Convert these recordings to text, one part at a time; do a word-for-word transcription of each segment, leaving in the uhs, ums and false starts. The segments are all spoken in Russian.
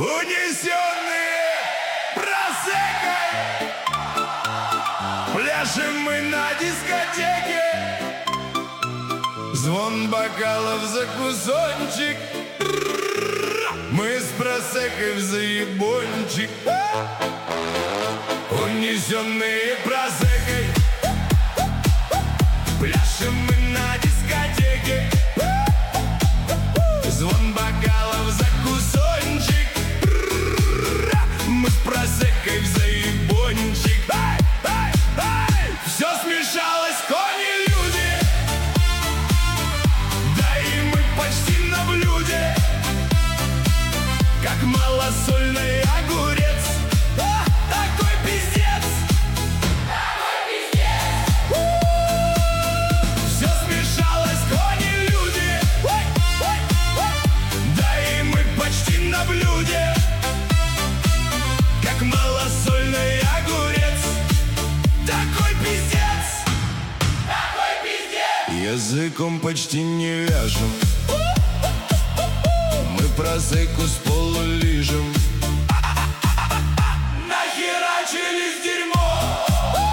Унесенные просекой, пляшем мы на дискотеке. Звон бокалов за кусончик, мы с просекой в заебончик. Унесенные просекой, пляшем мы на дискотеке. Звон бокалов за кусончик, мы с просекой в заебончик. Все смешалось, кони, люди, да и мы почти на блюде, как малосольный огурец. А, такой пиздец, такой пиздец. Все смешалось, кони, люди, да и мы почти на блюде, как малосольный огурец. Такой пиздец, такой пиздец. Языком почти не вяжем, мы просеку с полу лижем. Нахерачились дерьмо,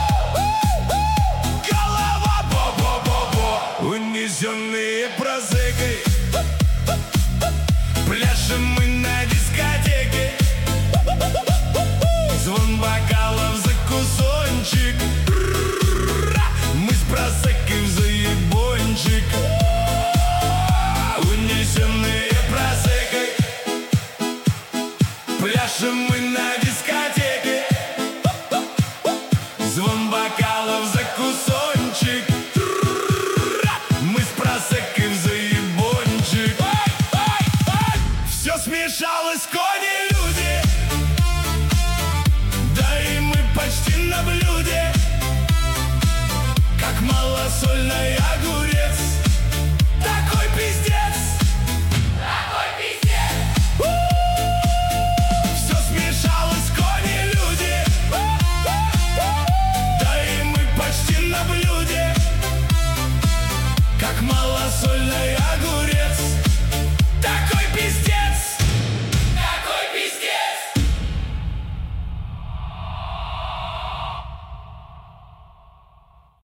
голова бо-бо-бо-бо. Унесенные просекой, пляшем мы на дискотеке. Звон бокалов за кусончик, мы с просекой в заебончик. Унесенные просекой, пляшем мы на дискотеке. Звон бокалов за кусончик, мы с просекой в заебончик. Все смешалось, кони, люди, да и мы почти на блюде, как малосольная